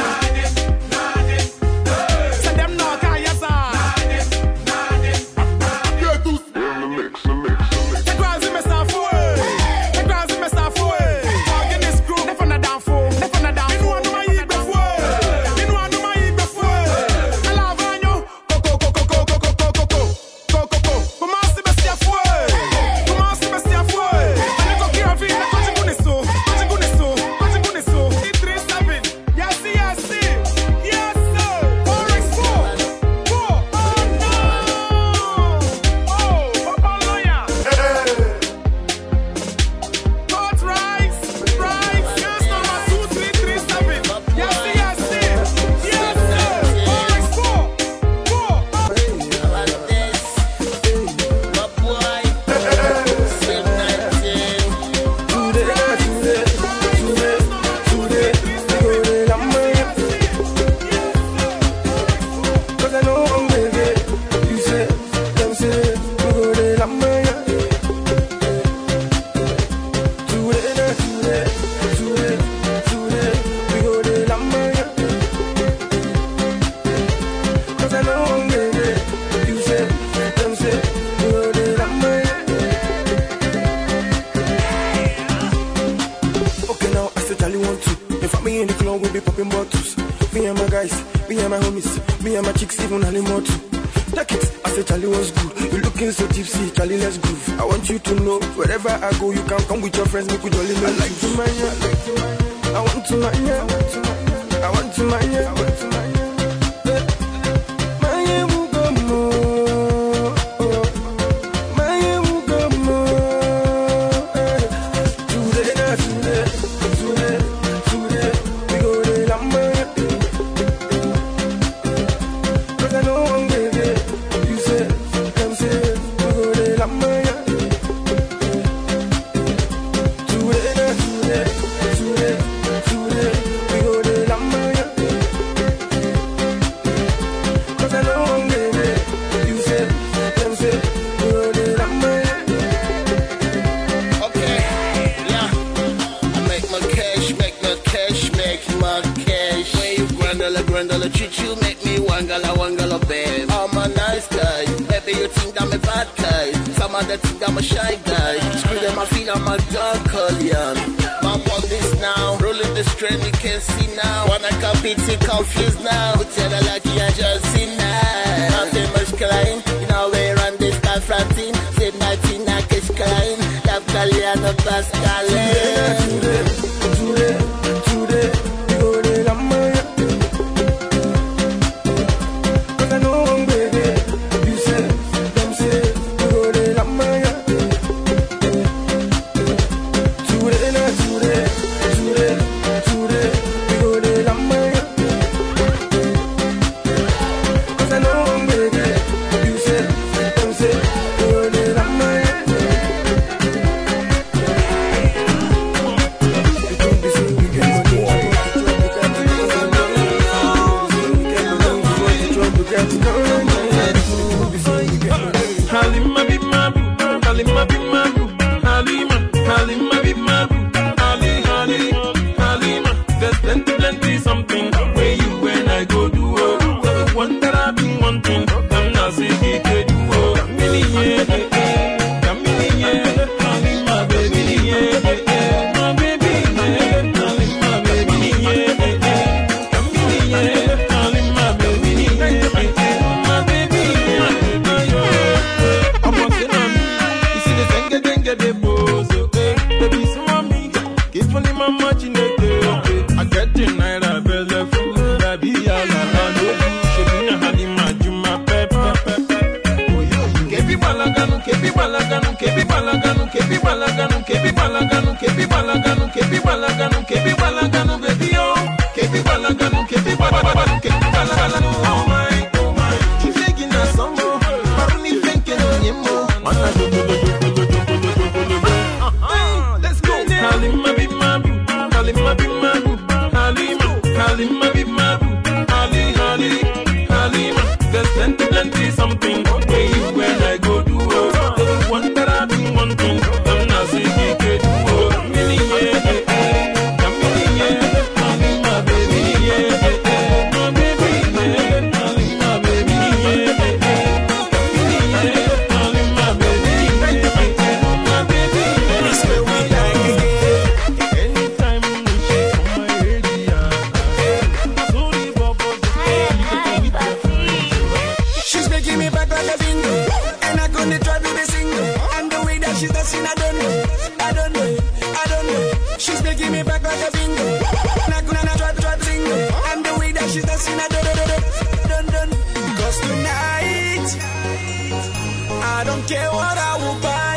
get the pose, okay? Baby, so mommy, keep funny my much in the day, okay? I get the night, I bet the food, baby, I love you. She be a honey, my juma, pepper, pepper. Kebi balaganu, kebi balaganu, kebi balaganu, kebi balaganu, kebi balaganu, kebi balaganu, kebi balaganu, kebi balaganu, baby, oh. Kebi balaganu, kebi balaganu, kebi balaganu, oh my, oh my. If you get a summer, paruni fenke no yemo. Wanna do do do do do do do do do do. Let's go. Halima be mabu, Halima be mabu, Halima, Halima be mabu, Hali, Hali, Halima. There's plenty, plenty something. Where you when I go do oh. The one that I've been wanting. I'm not saying you can do oh. Many yeah, eh, eh. I'm many yeah, Halima baby yeah, eh, eh. My baby yeah, Halima baby yeah, eh, eh. Many yeah, Halima baby yeah, eh, eh. My baby yeah. This way we like again. Anytime you shake on my area, sorry Bobo, you can with your friends. She's making me back like a bingo, and I couldn't try to be single. And the way that she's dancing, I don't know, I don't know, I don't know. She's making me back like a bingo, and I couldn't try to try to single. And the way that she's dancing, I don't know, don't know. Cause tonight, I don't care what I will buy,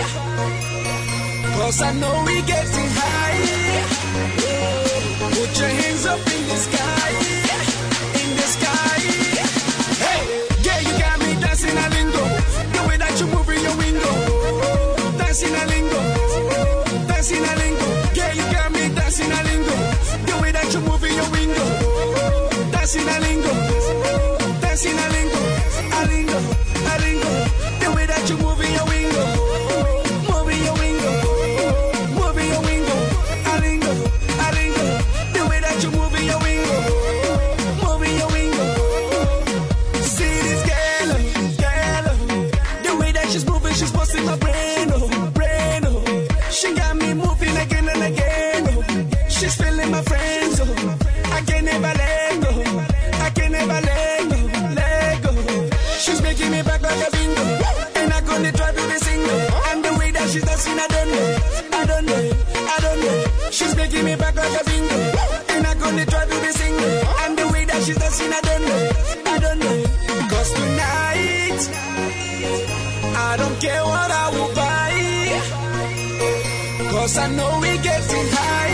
cause I know we getting high. Put your hands up in the sky, in the sky. Hey, yeah, you got me dancing a lingo. The way that you move in your window, dancing a lingo, dancing a lingo. Yeah, you got me dancing a lingo. The way that you move in your window, dancing a lingo, dancing a lingo, a lingo, a lingo. The way that you move in your window, move in your window, move in your window, a lingo, a lingo. The way that you move in your window, move in your window. See this girl, girl, the way that she's moving, she's busting my brain, oh, brain, oh. She got me moving again and again, oh. She's feeling my friends, oh. I can never let go, I can never let go, let go. She's making me back like a bingo, and I couldn't try to be single. And the way that she's dancing, I don't know, I don't know, I don't know. She's making me back like a bingo, and I couldn't try to be single. And the way that she's dancing, I don't know, I don't know. Cause tonight, I don't care what I will buy, cause I know we getting high.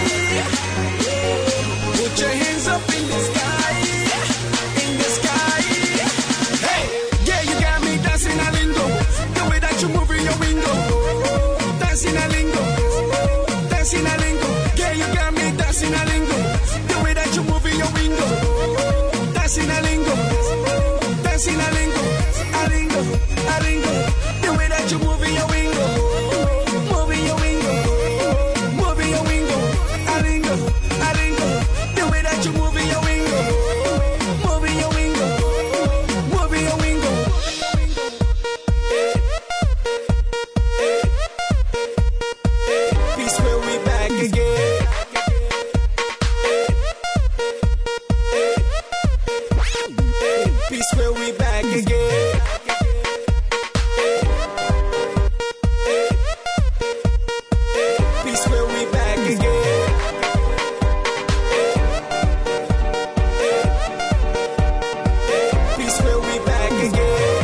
Put your hands up in the sky, in the sky. Hey, yeah, you got me dancing a lingo. The way that you move in your window, dancing a lingo, dancing a lingo. Yeah, you got me dancing a lingo. The way that you move in your window, dancing a lingo, dancing a lingo, a lingo, a lingo. The way that you move in your window, move in your window, move in your window, a lingo, a lingo. The way that you move in your window, move in your window, move in your window. Peace where we back again. Peace where we back again. Peace where we back again. Peace where we back again.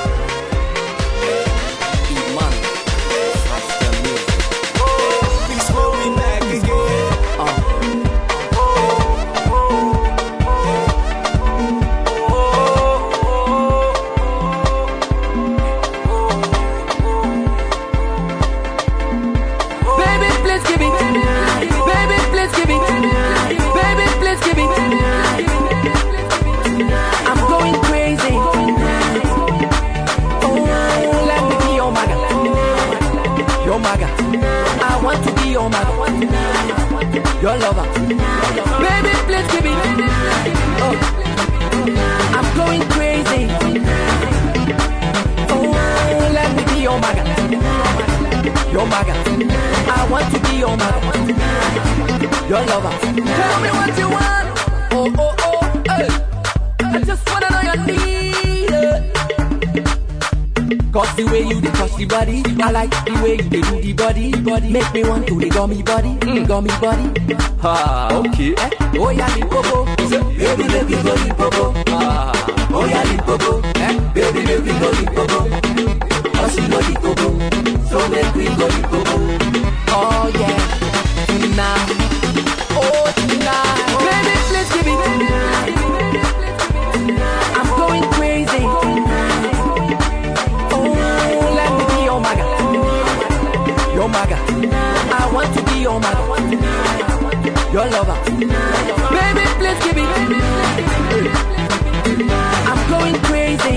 Peace where we back again. Baby, please give it. Baby, please give it. Baby, please give it. I'm going crazy. Oh, let me be your maga. Your maga. I want to be your maga. Your lover. Baby, please give it. Oh, I'm going crazy. Oh, let me be your maga. Your maga. I want to be your maga. Your lover. Tell me what you want. Oh, oh, oh, hey. I just wanna know your need. Cause the way you dey touch the body, I like the way you dey do the body, body. Make me want to the gummy body, mm. gummy body. Ah, okay. Eh? Oh yeah, the popo, baby, baby, go the popo. Ah, oh yeah, the popo, eh? Baby, baby, go the popo. Cause you know the popo, so make we go the popo. Oh yeah, tonight, oh tonight, baby, let's give it tonight. I'm going crazy. Your maga, I want to be your maga, your lover. Baby, please give it. I'm going crazy.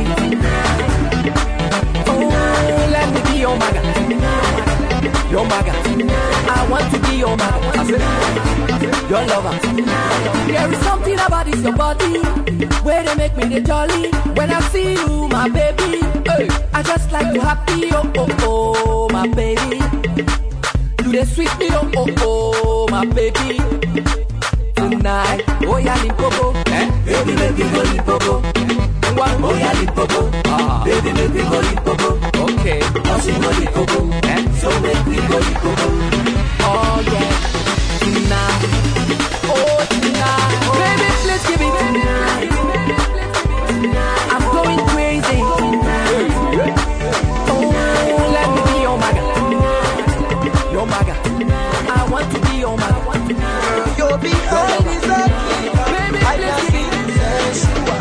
Oh, let me be your maga, your maga. I want to be your maga, your lover. There is something about this your body where they make me the jolly. When I see you, my baby, hey, I just like to happy. Oh oh oh, my baby. Do they sweet me, oh, oh, oh, my baby. Tonight, oh, yeah, Limpopo, eh? Baby, baby, go Limpopo. Oh, yeah, Limpopo, ah. Baby, baby, go Limpopo. Okay, I'll see go Limpopo, eh? So make me go Limpopo. Oh, yeah, tonight, oh, tonight. Baby, let's give it tonight. I'm going crazy. Oh, let me be your maga. Your maga, I want to be your maga. You're behind is a key. Baby, I can see the sensual.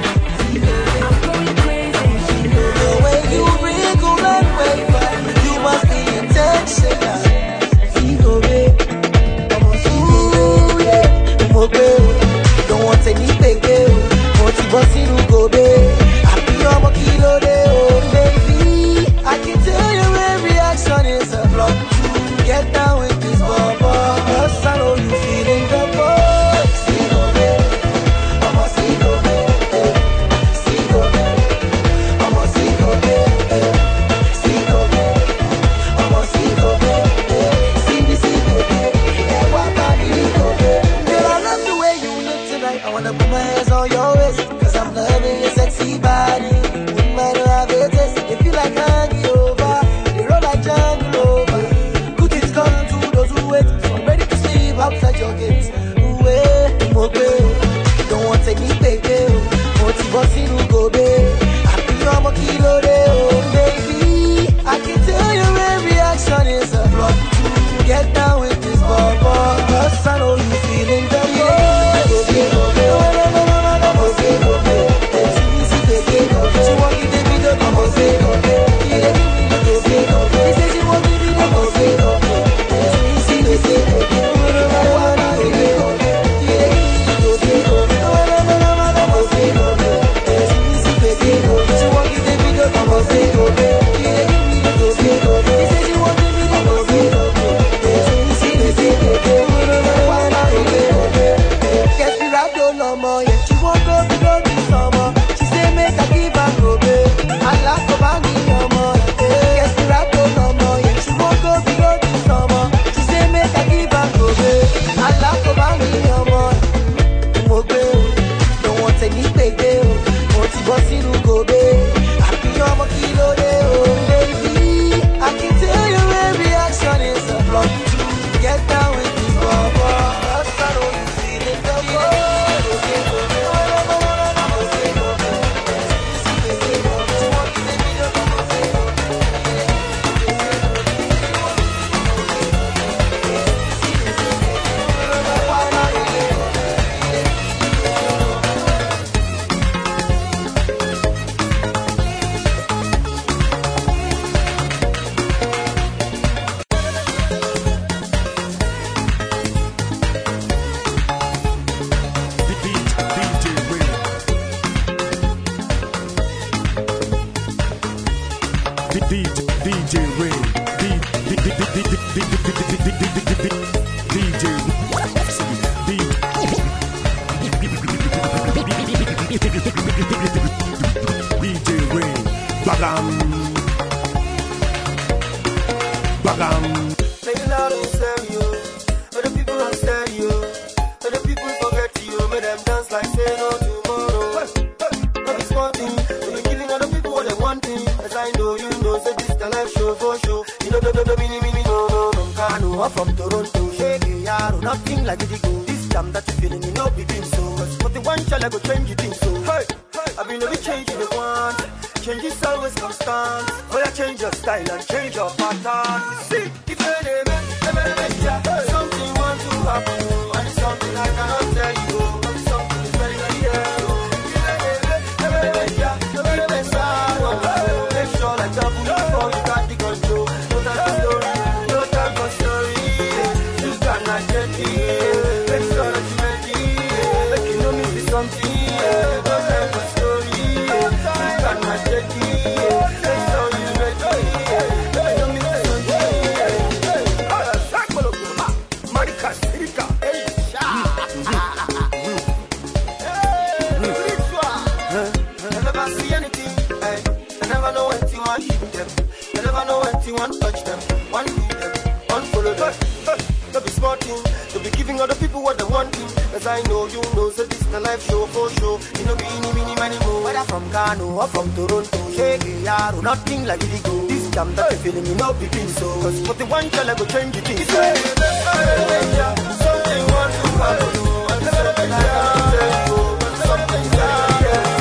I'm going crazy. The way you wriggle and waver, you must be intentional. Figure it, come on, ooh yeah, come on, baby. Don't want any baby, want to bust in go baby. Happy I'm a kilo day, oh baby. I can tell your every action is a block. Get down with this bubble, cause I know you feeling the boy. See go baby, I'm a see go baby, see go baby, I'm a see go baby, see go baby, I'm a see go baby, see me see baby, yeah what body go baby. Girl I love the way you look tonight. I wanna put my hands on your waist, cause I'm loving your sexy body. Wouldn't mind to have a taste if you like hanging over. You roll like jungle over. Come to those who wait, so I'm ready to sleep outside your gates. Ooh, eh, don't want any baby, want to bust in go baby. Happy I'm a kilo day, oh baby. I can tell your every action is a plot to get down with this bubble, cause I know you feeling the I know you I'm from Toronto. Shake it, yaro, nothing like it go. This jam that you feeling, you know, begin so. But the one shall I go change it thing so. Hey, hey, I mean, let me change it the one. Change is always constant. Oh, yeah, change your style and change your pattern. See, if you never, never, never, yeah, something want to happen, and it's something I cannot tell you. But it's something is very, very real. Never, never, never, yeah, never, never, never, make sure like double before you got the control. No time for story, no time for story. You cannot get it. Make sure that you make it. Make you know me be something. No time for story. You cannot get it. Make sure you make it. Make you know me be something. Marika, Erika, Elisha. I never see anything. I never know when to want shoot them. I never know when to want touch them. One do them, unfollow them. Don't be smarting. Don't be giving other people what they want to. As I know you know, so this is the life show for show. You know, be any, mini, money, more. Whether from Ghana or from Toronto, shake it, yaro, nothing like it go. This jam that you feeling, you know, begin so. Cause for the one shall I go change it. It's way, something want to happen. And something I can't tell you. Something I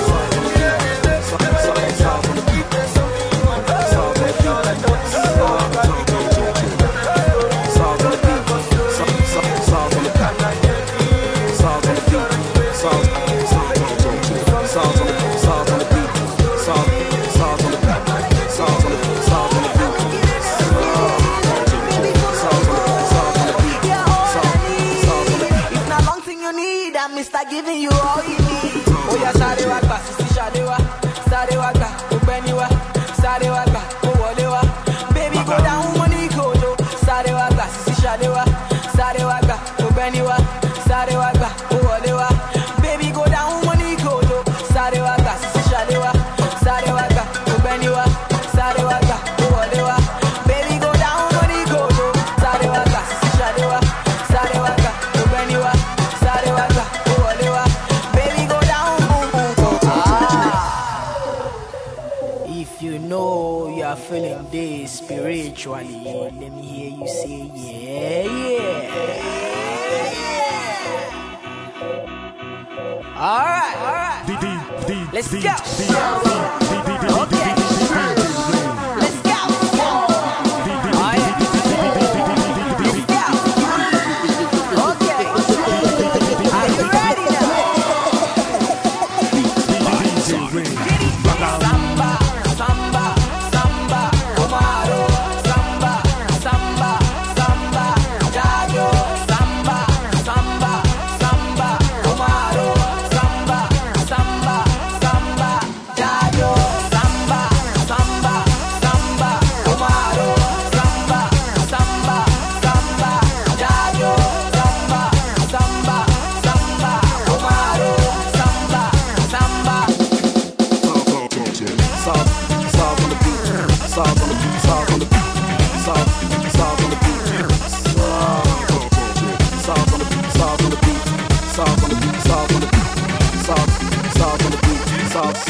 giving you all you need. Oh yeah, sorry waka, sisi shadewa, sorry waka, ubeniwa, sorry waka, uwolewa. Baby go down money go low, sorry waka, sisi shadewa, sorry waka, ubeniwa, sorry waka, uwolewa. Baby go down money go low, sorry waka, sisi shadewa, sorry waka, ubeniwa, sorry waka, uwolewa. Baby go down money go low, sorry waka, sisi shadewa, sorry waka, ubeniwa, sorry waka. You know you are feeling this spiritually. Let me hear you say yeah, yeah. Alright, alright. Let's go. Okay. Let's go. Oh, yeah. Let's go. Okay. Are you ready now? Samba. Samba, samba, Omaro, samba, samba, samba, Jajo, samba, samba, samba, Omaro, samba, samba, samba, Jajo, samba, samba, samba, Omaro, samba, samba, samba, Jajo, samba, samba, samba, Omaro, samba, samba. Soft, soft on the beat, soft on the beat, soft on the beat, soft, soft on the beat, soft on the beat, soft on the beat, soft on the beat, soft on the beat, soft, soft on the beat, soft.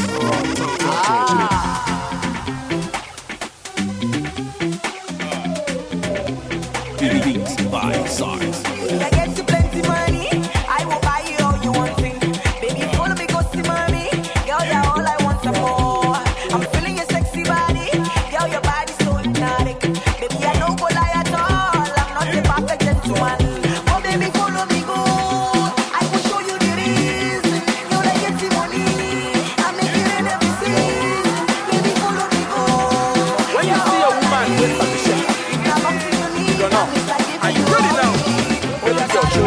Beats by Sarks. I get you plenty money, I will buy you all you want thing. Baby, follow me, go see mommy. Girl, you're all I want some more. I'm feeling your sexy body. Girl, your body's so hypnotic. Baby, I don't go lie at all. I'm not the perfect gentleman. Oh, baby, follow me, go. I will show you the reason. You like getting money. I'm making it every scene. Baby, follow me, go. When you see a woman with a shit, If not something you need, you know. Are you ready now? Oh, yes,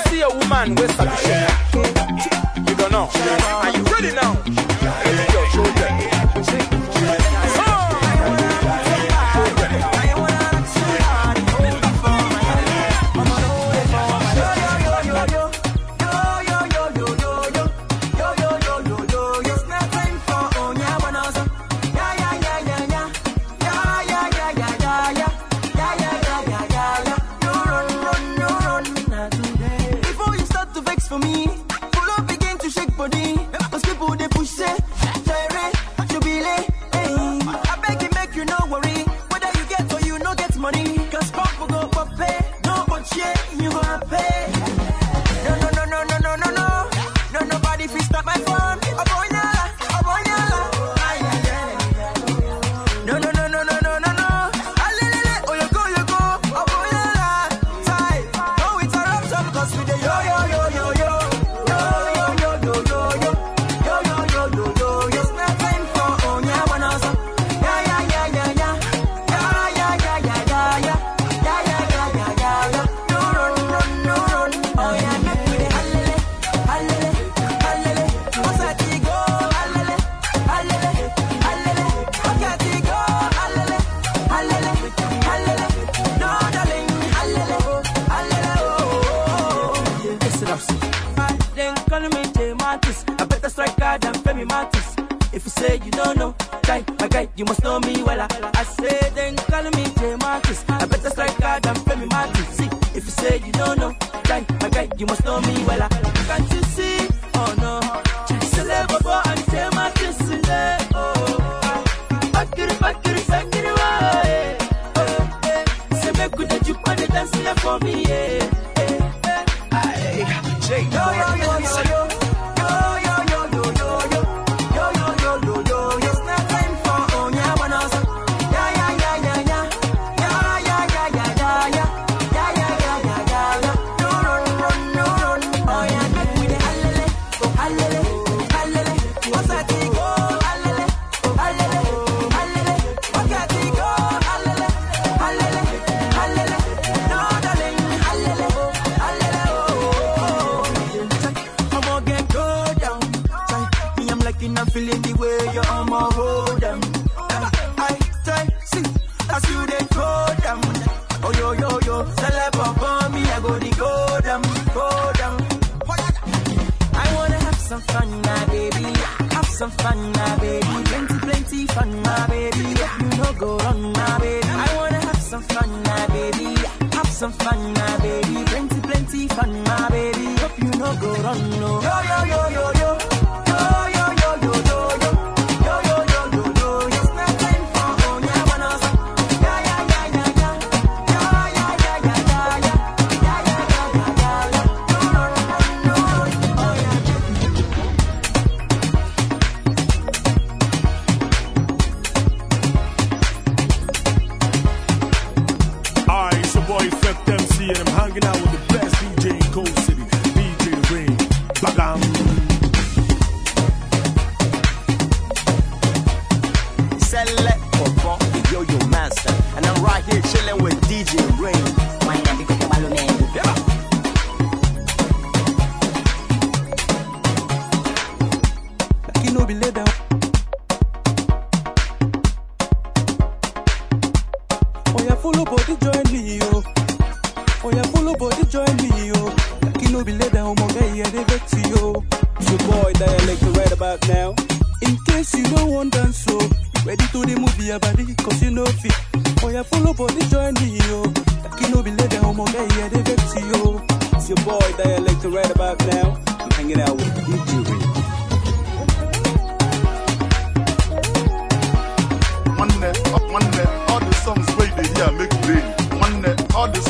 see a woman with a share, you don't know. Are you ready now? Ready your shoulder.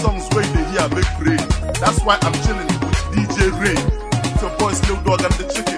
That's why I'm chilling with D J Rain. It's your boy Snoop Dogg and the chicken.